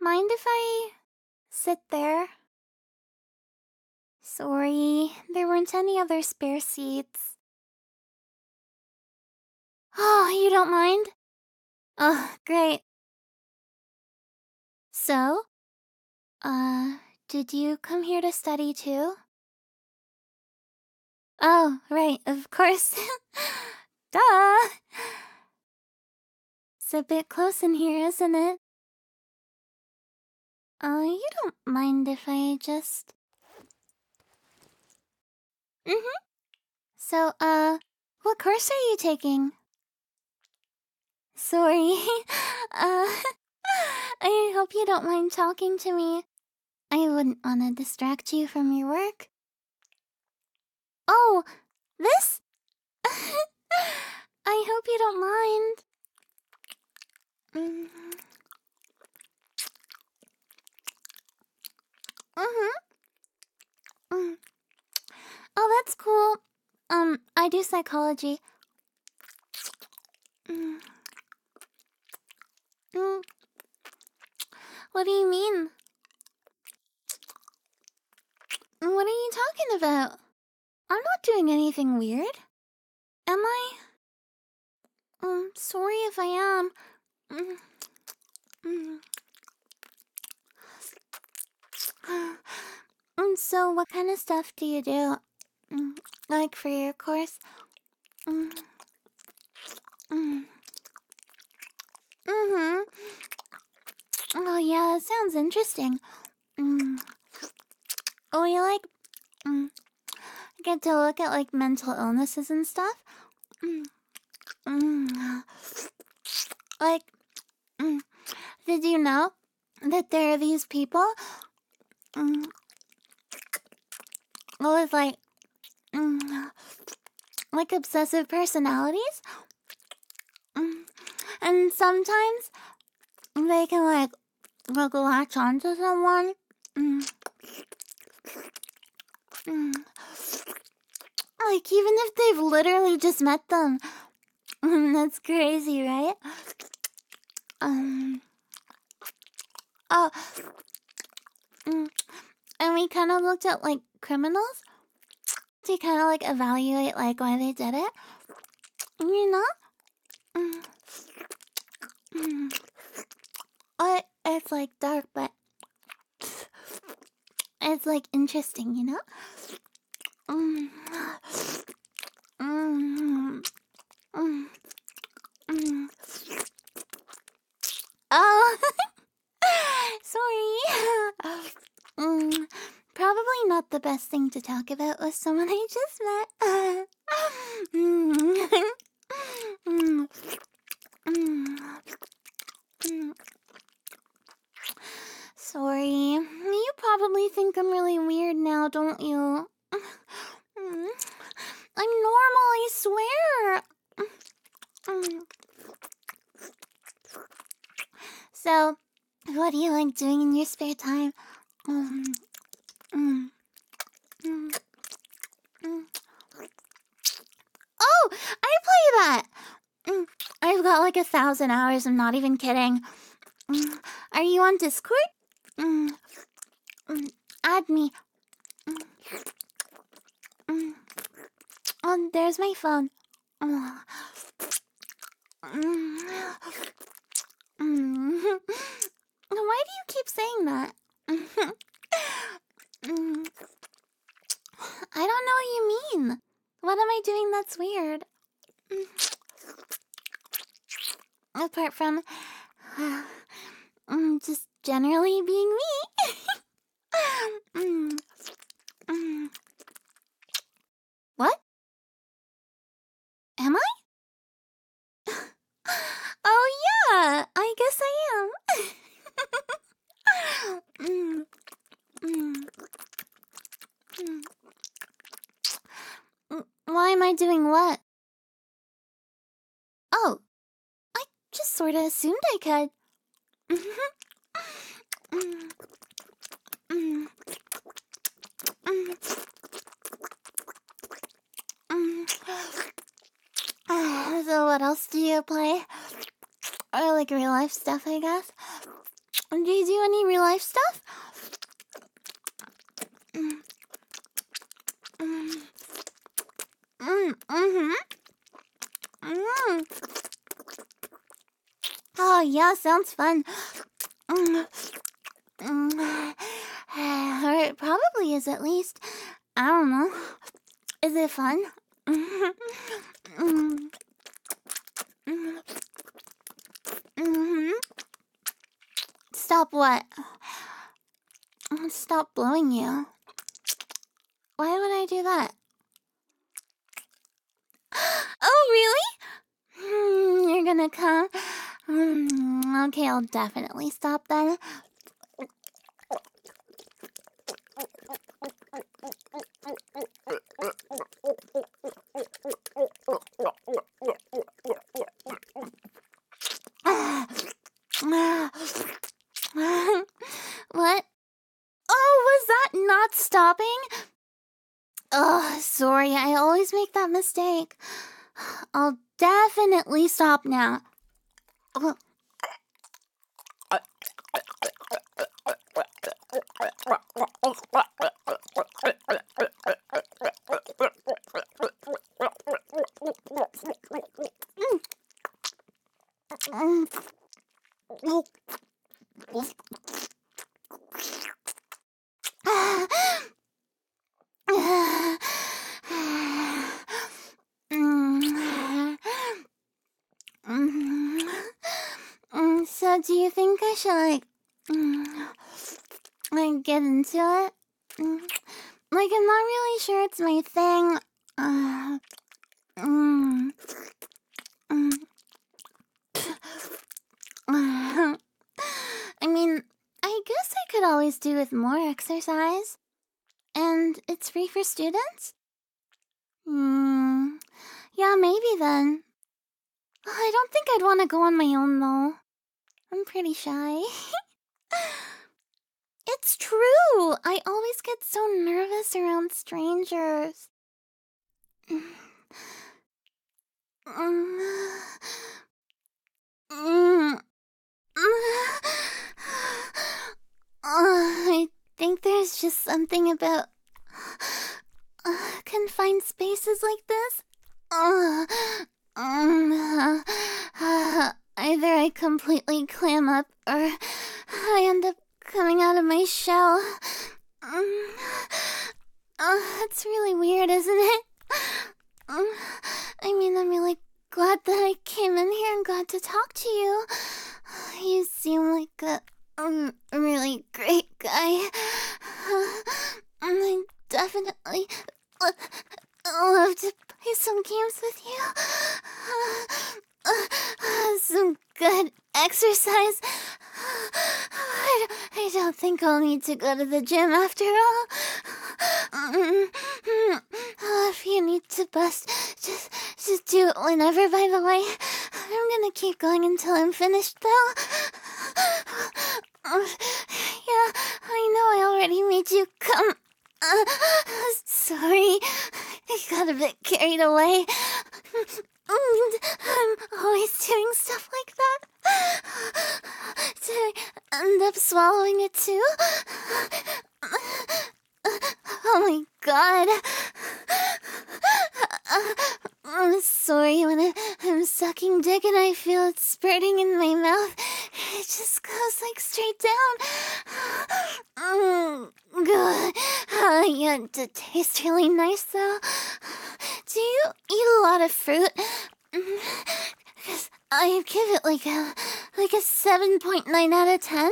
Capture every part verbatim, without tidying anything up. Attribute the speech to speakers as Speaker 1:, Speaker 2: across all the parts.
Speaker 1: mind if I sit there? Sorry, there weren't any other spare seats. Oh, you don't mind? Oh, great. So, uh, did you come here to study too? Oh, right, of course. Duh! It's a bit close in here, isn't it? Uh, you don't mind if I just... Mm-hmm. So, uh, what course are you taking? Sorry. uh, I hope you don't mind talking to me. I wouldn't want to distract you from your work. Oh, this? I hope you don't mind. Mm. Mm-hmm. Mm. Oh, that's cool. Um, I do psychology. Mm. Mm. What do you mean? What are you talking about? I'm not doing anything weird. Am I? Um, sorry if I am. Mm. Mm. Mm, so, what kind of stuff do you do? Mm, like for your course? Mm. Mm. Mm-hmm. Oh, yeah, that sounds interesting. Mm. Oh, you like... Mm. Get to look at, like, mental illnesses and stuff? Mm. Mm. Like, mm. Did you know that there are these people mm. with, like, mm. like obsessive personalities? Mm. And sometimes they can, like, like latch onto someone. Mm. Mm. Like, even if they've literally just met them. That's crazy, right? Um. Oh. Mm. And we kind of looked at, like, criminals to kind of, like, evaluate, like, why they did it. You know? Mm. Mm. Uh, it's, like, dark, but it's, like, interesting, you know? Mm. Mm. Mm. Mm. Oh, sorry. mm, probably not the best thing to talk about with someone I just met. mm. Mm. Mm. Mm. Sorry. You probably think I'm really weird now, don't you? Mm. I'm normal, I swear. Mm. So, what do you like doing in your spare time? Mm. Mm. Mm. Mm. Oh, I play that! Mm. I've got like a thousand hours, I'm not even kidding. Mm. Are you on Discord? Mm. Mm. Add me. Mm. Mm. Oh, there's my phone. Mm. Mm. Mm. Why do you keep saying that? Mm. I don't know what you mean. What am I doing that's weird? Mm. Apart from mm, just generally being me. mm. Mm. What? Am I? Oh yeah, I guess I am. mm. Mm. Mm. Mm. Why am I doing what? Oh, I just sorta assumed I could. mm. Mm. Mm. Mm. So what else do you play? Or like real life stuff, I guess? Do you do any real life stuff? Mm. Mm. Mm. Mm-hmm. Mm. Oh, yeah, sounds fun. Mm. Mm. Or it probably is, at least. I don't know. Is it fun? Mm. Mm. Mm-hmm. Stop what? Stop blowing you. Why would I do that? Oh, really? Hmm, you're gonna come? Hmm, okay, I'll definitely stop then. What? Oh, was that not stopping? Oh, sorry, I always make that mistake. I'll definitely stop now. Oh. So do you think I should, like, like, get into it? Like, I'm not really sure it's my thing. Uh, mm, mm. I mean, I guess I could always do with more exercise. And it's free for students? Hmm. Yeah, maybe then. I don't think I'd want to go on my own, though. I'm pretty shy. It's true! I always get so nervous around strangers. Mm. Mm. I think there's just something about uh, confined spaces like this. Uh, um, uh, either I completely clam up or I end up coming out of my shell. Um, uh, it's really weird, isn't it? Um, I mean, I'm really glad that I came in here and got to talk to you. You seem like a um, really great guy. Uh, I definitely uh, love to play some games with you. Uh, uh, some good exercise. I, I don't think I'll need to go to the gym after all. Um, if you need to bust, just just do it whenever, by the way. I'm gonna keep going until I'm finished, though. Yeah, I know I already made you come. Uh, sorry, I got a bit carried away. I'm always doing stuff like that. Did I end up swallowing it too? Oh my god. I'm sorry when I, I'm sucking dick and I feel it spurting in my mouth. It just goes like straight down. Mm, good. Uh, yeah, it tastes really nice though. Do you eat a lot of fruit? Because I give it like a like a seven point nine out of ten.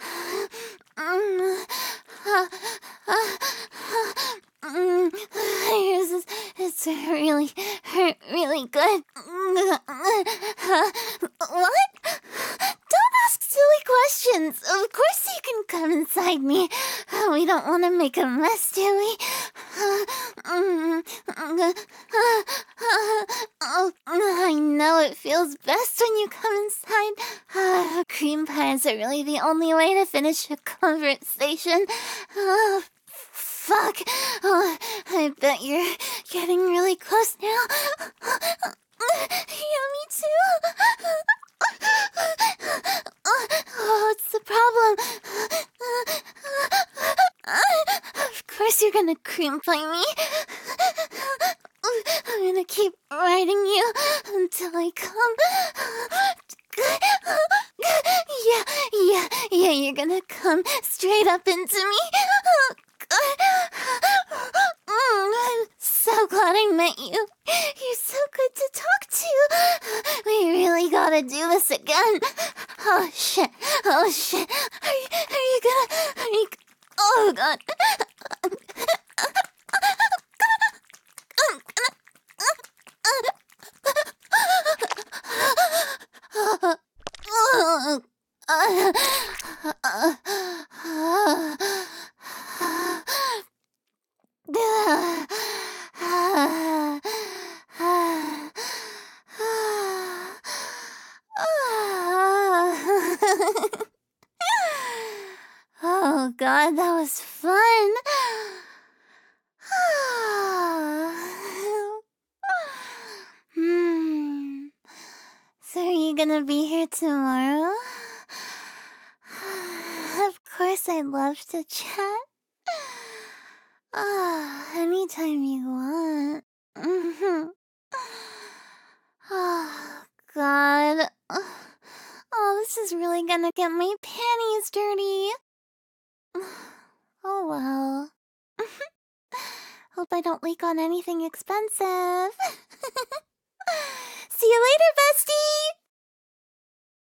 Speaker 1: Mm, uh, uh, uh, mm, yours is, it's really, really good. What? Don't ask silly questions. Of course you can come inside me. We don't want to make a mess, do we? Oh, I know it feels best when you come inside. Cream pies are really the only way to finish a conversation. Oh, fuck. Oh, I bet you're getting really close now. Yeah, me too. Oh, what's the problem? gonna cream by me. I'm gonna keep riding you until I come. Yeah, yeah, yeah, you're gonna come straight up into me. I'm so glad I met you. You're so good to talk to. We really gotta do this again. Oh shit, oh shit. Are you, are you gonna, are you, oh god. Oh god, that was fun. Hmm. So are you gonna be here tomorrow? Of course, I'd love to chat. Ah, anytime you want. Oh god. Oh, this is really gonna get my panties dirty. Oh well. Hope I don't leak on anything expensive. See you later, bestie!